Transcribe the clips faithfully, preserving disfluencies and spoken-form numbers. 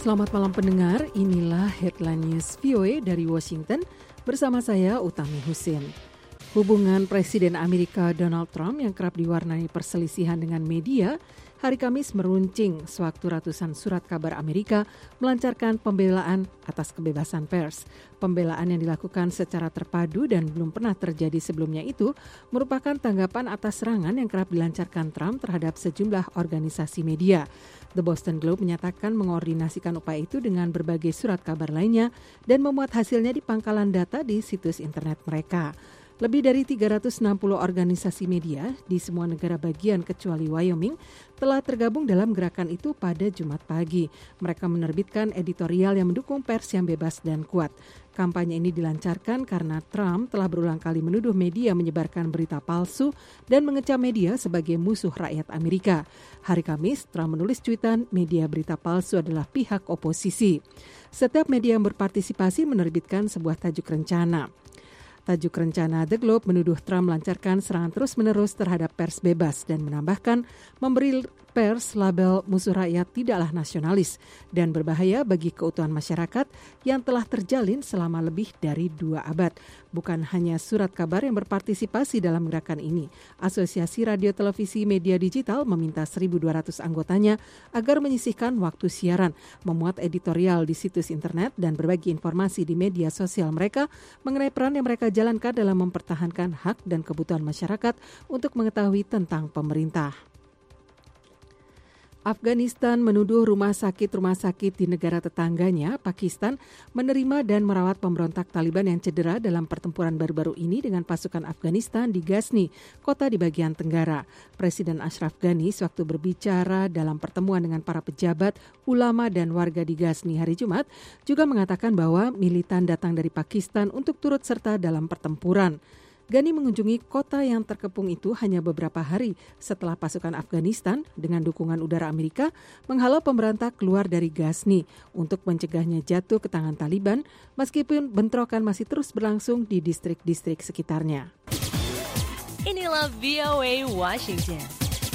Selamat malam pendengar, inilah Headline News V O A dari Washington bersama saya Utami Husin. Hubungan Presiden Amerika Donald Trump yang kerap diwarnai perselisihan dengan media, hari Kamis meruncing sewaktu ratusan surat kabar Amerika melancarkan pembelaan atas kebebasan pers. Pembelaan yang dilakukan secara terpadu dan belum pernah terjadi sebelumnya itu merupakan tanggapan atas serangan yang kerap dilancarkan Trump terhadap sejumlah organisasi media. The Boston Globe menyatakan mengordinasikan upaya itu dengan berbagai surat kabar lainnya dan memuat hasilnya di pangkalan data di situs internet mereka. Lebih dari tiga ratus enam puluh organisasi media di semua negara bagian kecuali Wyoming telah tergabung dalam gerakan itu pada Jumat pagi. Mereka menerbitkan editorial yang mendukung pers yang bebas dan kuat. Kampanye ini dilancarkan karena Trump telah berulang kali menuduh media menyebarkan berita palsu dan mengecam media sebagai musuh rakyat Amerika. Hari Kamis, Trump menulis cuitan media berita palsu adalah pihak oposisi. Setiap media yang berpartisipasi menerbitkan sebuah tajuk rencana. Tajuk rencana The Globe menuduh Trump melancarkan serangan terus-menerus terhadap pers bebas dan menambahkan memberi pers label musuh rakyat tidaklah nasionalis dan berbahaya bagi keutuhan masyarakat yang telah terjalin selama lebih dari dua abad. Bukan hanya surat kabar yang berpartisipasi dalam gerakan ini. Asosiasi Radio Televisi Media Digital meminta seribu dua ratus anggotanya agar menyisihkan waktu siaran, memuat editorial di situs internet dan berbagi informasi di media sosial mereka mengenai peran yang mereka jalankan dalam mempertahankan hak dan kebutuhan masyarakat untuk mengetahui tentang pemerintah. Afghanistan menuduh rumah sakit-rumah sakit di negara tetangganya, Pakistan, menerima dan merawat pemberontak Taliban yang cedera dalam pertempuran baru-baru ini dengan pasukan Afghanistan di Ghazni, kota di bagian tenggara. Presiden Ashraf Ghani sewaktu berbicara dalam pertemuan dengan para pejabat, ulama dan warga di Ghazni hari Jumat juga mengatakan bahwa militan datang dari Pakistan untuk turut serta dalam pertempuran. Ghani mengunjungi kota yang terkepung itu hanya beberapa hari setelah pasukan Afghanistan dengan dukungan udara Amerika menghalau pemberontak keluar dari Ghazni untuk mencegahnya jatuh ke tangan Taliban meskipun bentrokan masih terus berlangsung di distrik-distrik sekitarnya. Inilah V O A Washington.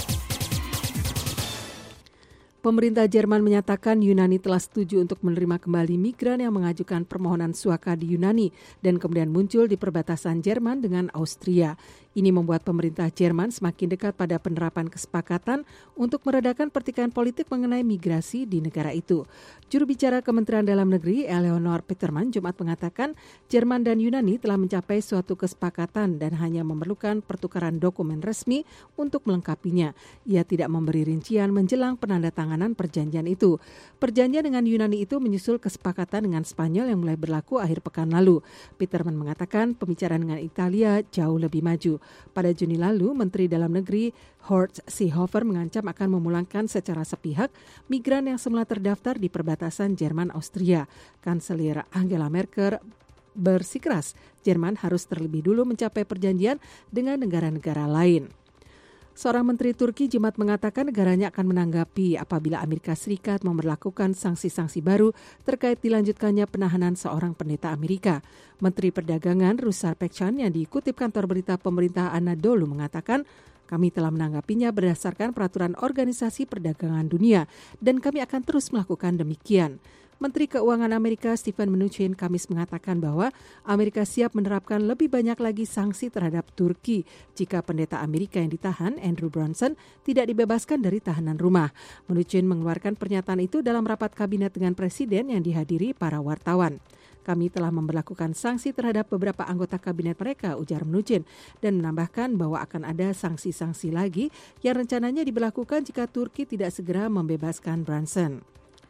Pemerintah Jerman menyatakan Yunani telah setuju untuk menerima kembali migran yang mengajukan permohonan suaka di Yunani dan kemudian muncul di perbatasan Jerman dengan Austria. Ini membuat pemerintah Jerman semakin dekat pada penerapan kesepakatan untuk meredakan pertikaian politik mengenai migrasi di negara itu. Juru bicara Kementerian Dalam Negeri Eleonor Peterman Jumat mengatakan Jerman dan Yunani telah mencapai suatu kesepakatan dan hanya memerlukan pertukaran dokumen resmi untuk melengkapinya. Ia tidak memberi rincian menjelang penandatanganan perjanjian itu. Perjanjian dengan Yunani itu menyusul kesepakatan dengan Spanyol yang mulai berlaku akhir pekan lalu. Peterman mengatakan pembicaraan dengan Italia jauh lebih maju. Pada Juni lalu, Menteri Dalam Negeri Horst Seehofer mengancam akan memulangkan secara sepihak migran yang semula terdaftar di perbatasan Jerman-Austria. Kanselir Angela Merkel bersikeras Jerman harus terlebih dulu mencapai perjanjian dengan negara-negara lain. Seorang menteri Turki Jumat mengatakan negaranya akan menanggapi apabila Amerika Serikat memberlakukan sanksi-sanksi baru terkait dilanjutkannya penahanan seorang pendeta Amerika. Menteri Perdagangan Rusar Pekcan yang dikutip kantor berita pemerintah Anadolu mengatakan, kami telah menanggapinya berdasarkan peraturan Organisasi Perdagangan Dunia dan kami akan terus melakukan demikian. Menteri Keuangan Amerika Steven Mnuchin Kamis mengatakan bahwa Amerika siap menerapkan lebih banyak lagi sanksi terhadap Turki jika pendeta Amerika yang ditahan, Andrew Brunson, tidak dibebaskan dari tahanan rumah. Mnuchin mengeluarkan pernyataan itu dalam rapat kabinet dengan presiden yang dihadiri para wartawan. Kami telah memberlakukan sanksi terhadap beberapa anggota kabinet mereka, ujar Mnuchin, dan menambahkan bahwa akan ada sanksi-sanksi lagi yang rencananya diberlakukan jika Turki tidak segera membebaskan Brunson.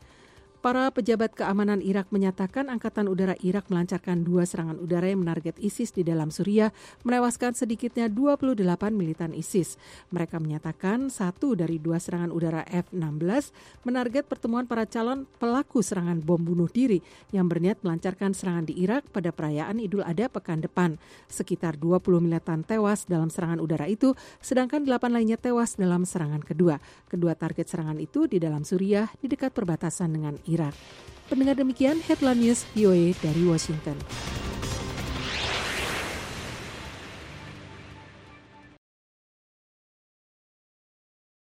Para pejabat keamanan Irak menyatakan Angkatan Udara Irak melancarkan dua serangan udara yang menarget ISIS di dalam Suriah, menewaskan sedikitnya dua puluh delapan militan ISIS. Mereka menyatakan satu dari dua serangan udara F enam belas menarget pertemuan para calon pelaku serangan bom bunuh diri yang berniat melancarkan serangan di Irak pada perayaan Idul Adha pekan depan. Sekitar dua puluh militan tewas dalam serangan udara itu, sedangkan delapan lainnya tewas dalam serangan kedua. Kedua target serangan itu di dalam Suriah di dekat perbatasan dengan Irak. Pendengar demikian Headline News V O A dari Washington.